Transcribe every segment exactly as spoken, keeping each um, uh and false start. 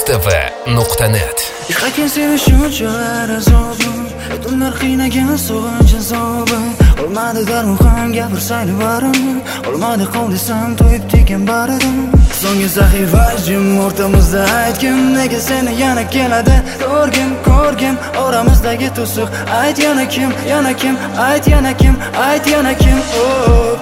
mustv nuqta net. Yiqagan sevishuvchilar azobim, tunlar qiynagan sog'inch azobim. Olmadi darmon ham gapirsayli barim, olmadi qol desam to'yib tegan baridim. So'nggi sahifajim o'rtamizda aytgim, nega seni yana keladi ko'rgim, ko'rgim oramizdagi to'siq. Ayt yana kim, yana kim, ayt yana kim, ayt yana kim. Oh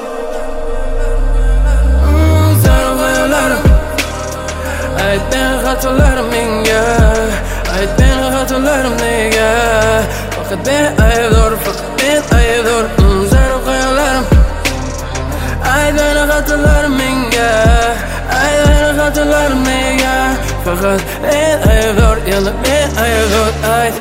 Ayt ben xatolarim menga, ayt ben xatolarim nega. Faqat ben aybdor, faqat ben aybdor. Zarur xayolarim. Ayt ben xatolarim menga, ayt ben xatolarim nega. Faqat ben aybdor, yana ben aybdor. Ayt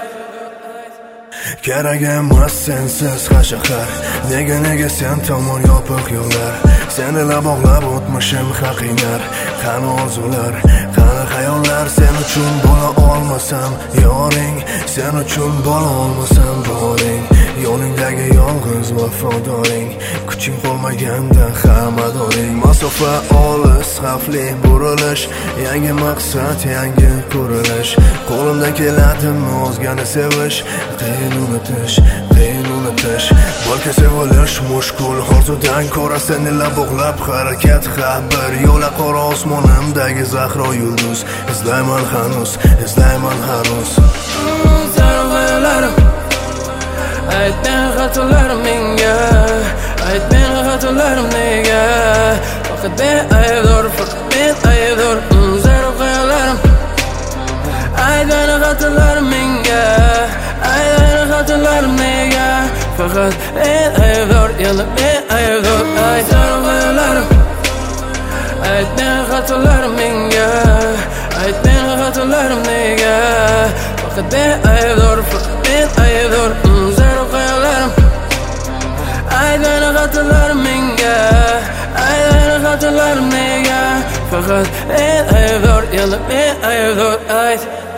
kerak emas sensiz qashaqar. Nega nega sen tomon yopiq yo'llar. Seni bog'lab o'tmishim haqinar. Qani orzular, qani xayollar. Sen uchun bo'la olmasam yoring, sen uchun bo'la olmasam boring. Yoningdagi yolg'iz vafodoring, kuching qolmaganda xamadoring. Masofa olis, xavfli burilish, yangi maqsad, yangi qurilish. Qo'limdan keladimi o'zgani sevish, qiyin unutish, qiyin unutish. Balki sevilish mushkul, orzudan ko'ra seni bog'lab harakat xabar. Yo'la qora osmonimdagi zahro yulduz. Izlayman hanuz, izlayman hanuz. Zarur xayolarim. Ayt ben xatolarim menga, ayt ben xatolarim nega. Faqat ben aybdor, faqat ben aybdor. Zarur xayolarim. Ayt ben xatolarim menga, ayt ben xatolarim nega. Faqat ben aybdor, yana ben aybdor. Ayt zarur xayolarim. Ayt ben xatolarim menga, ayt ben xatolarim nega. Faqat ben aybdor, faqat ben aybdor. Zarur xayolarim. Ayt ben xatolarim menga, ayt ben xatolarim nega. Faqat ben aybdor, yana ben aybdor. Ayt